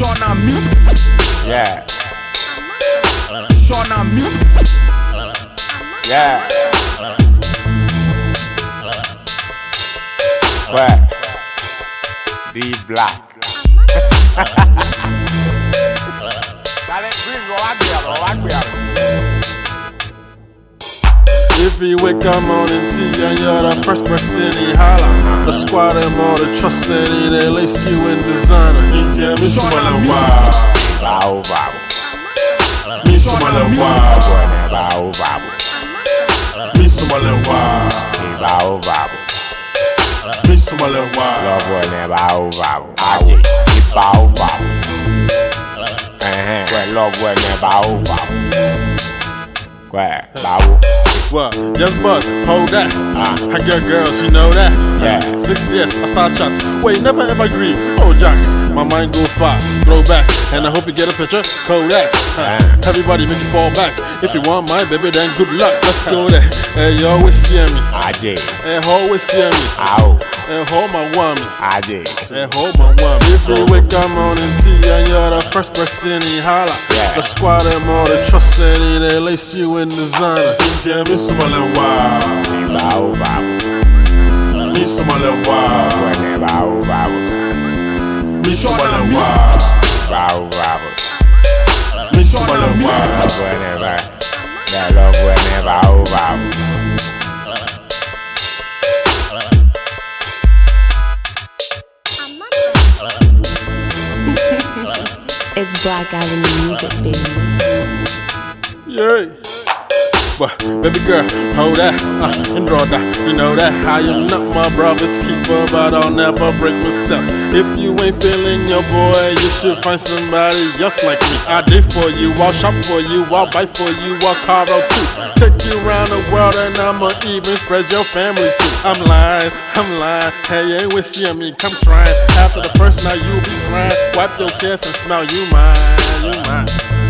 Shona Mute. Yeah. Shona Mute. Yeah. Ouais. D Black. If you wake up morning tea and you're the first person he holla, the squad them all the trust in it, they lace you in designer. You can't miss one of wow. Bow bow. Miss one of wow. Bow bow. Miss one of wow. Bow bow. Miss one of wow. Love when they bow bow. Aye. Bow bow. Well, love when they bow bow. Bow. Well, just buzz, hold that. I got girls, you know that. Yeah. 6 years, I start chats. Wait, never ever agree. Oh, Jack, my mind go far. Throw back, and I hope you get a picture. Kodak. Everybody make you fall back. If you want my baby, then good luck. Let's go there. Hey, you always see me. I did. Hey, always see me. Ow. Hey, hold my woman. I did. Hey, hold my woman. If you wake up morning tea and you're the first person he holla, Yeah. the squad them all the trust in it, they lace you in designer. You can't miss one of wow. Bow bow. Miss one of wow. When they bow bow. Miss one of wow. Bow bow. Miss one of wow. Love when they bow. That love when they bow bow. It's Black Avenue Music, baby. Yeah. But baby girl, hold that, and draw that. You know that I am not my brother's keeper, but I'll never break myself. If you ain't feeling your boy, you should find somebody just like me. I did for you, I'll shop for you, I'll buy for you, I'll carve out too. Take you around the world and I'ma even spread your family too. I'm lying, hey, you ain't with seeing me, come trying. After the first night you'll be crying. Wipe your tears and smile, you mine, you mine.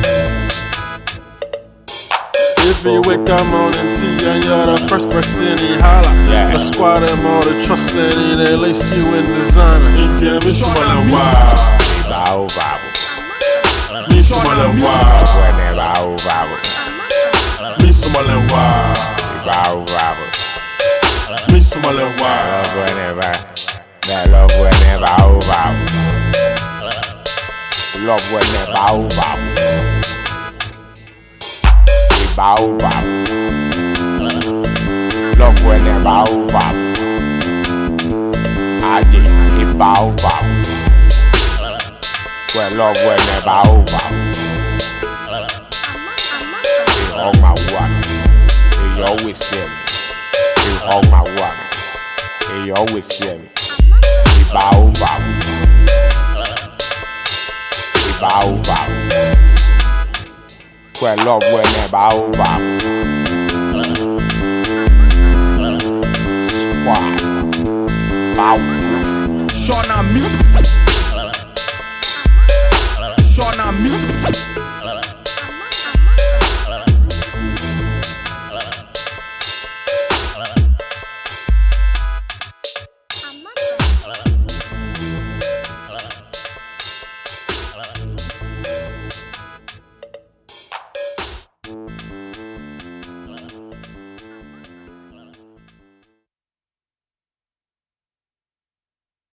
If you wake up morning tea and you're the first person he holla, Yeah. the squad them all the trust in it, they lace you in designer. You can't miss one of wow. Bow bow. Miss one of wow. When they bow bow. Miss one of wow. Bow bow. Miss one of wow. Love when they bow. That love when they bow bow. Love when they bow bow. Bow bow. Love when they bow bow. I did. It bow bow. Well, love when they bow bow. He hug my woman. He always see me. He hug my woman. He always see me. He bow bow. He bow bow. Well, love when they bow bow. Squad. Bow. Shona Mute. Shona Mute.